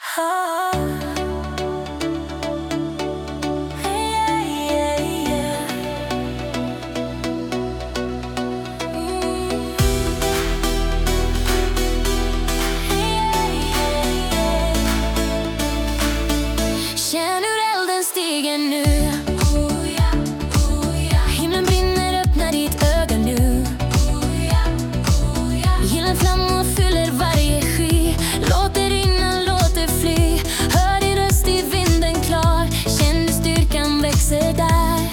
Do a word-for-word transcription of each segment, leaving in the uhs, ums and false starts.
Ah. Yeah, yeah, yeah. Mm. Yeah, yeah, yeah. Känn hur elden stiger nu. Oh, ja, oh, ja. Himlen brinner, öppna ditt öga nu. Oh, ja, oh, ja. Gillen flammor fyller varje sky. Låt det rinna, låt det fly. Hör din röst i vinden klar. Känn hur styrkan växer där.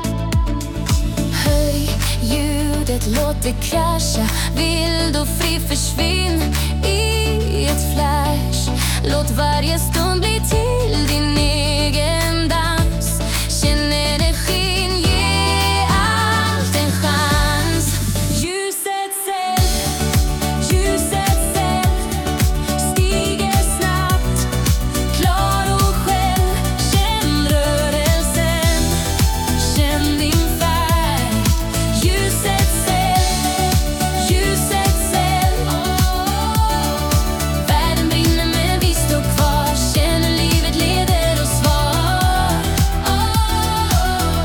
Höj ljudet, låt det krascha. Vild och fri, försvinn i ett flash. Låt varje stund bli till din egen dans. Känn energin, ge allt en chans. Ljuset sätt, ljuset sätt, stiger snabbt, klar och själv. Känn rörelsen, känn din färg. Ljuset sätt, ljuset sätt, oh. Världen brinner men vi står kvar. Känn hur livet leder oss var, oh.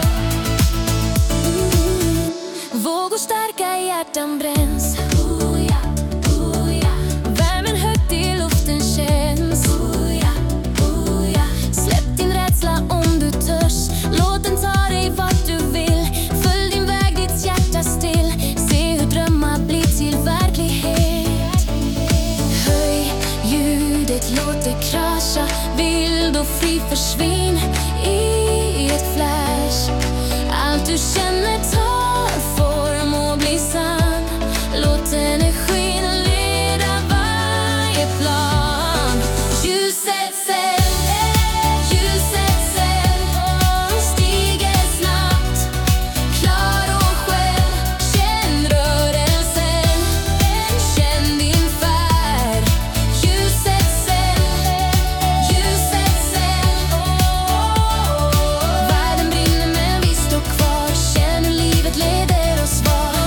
Mm. Vågor starka, hjärtan bränns. Oh, ja, oh, ja. Värmen högt i luften känns. Oh, ja, oh, ja. Släpp din rädsla om du törs. Låt den ta dig vart du vill. Följ din väg, ditt hjärta still. Se hur drömmar blir till verklighet. Höj ljudet, låt det krascha. Vild och fri, försvinn i ett flash. Allt du känner tar form och blir sann. Låt energin leda varje plan. Ljuset sätt, ljuset sätt, oh. Stiger snabbt, klar och själv. Känn rörelsen, känn din färg. Ljuset sätt, ljuset sätt, oh. Världen brinner men vi står kvar. Känn hur livet leder oss var.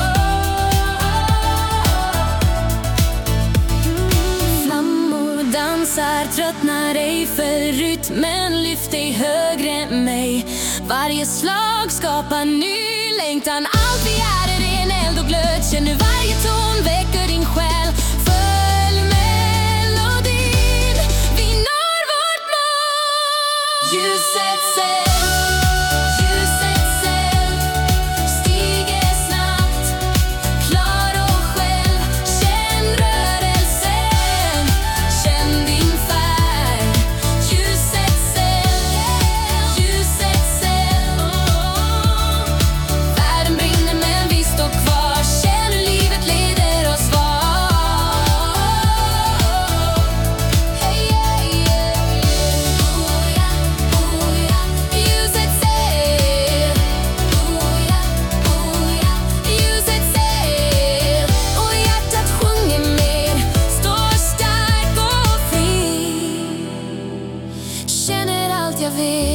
Flammor dansar, tröttnar ej för rytmen. Lyft dig högre än mig. Varje slag skapar ny längtan. Allt vi är är ren eld och glöd. Känn hur varje ton väcker din själ. Följ melodin, vi når vårt mål. Ljuset sätt, ljuset sätt, stiger snabbt, klar och själv. Känn rörelsen, känn din färg. Ljuset sätt, ljuset sätt, oh. Världen brinner men vi står kvar. Känn hur livet leder oss var. Hey, yeah, yeah, yeah. Oh, ja, oh, ja. Ljuset sätt, oh, ja, oh, ja. Ljuset sätt, och hjärtat sjunger mer. Står stark och fri. Känner allt jag vill.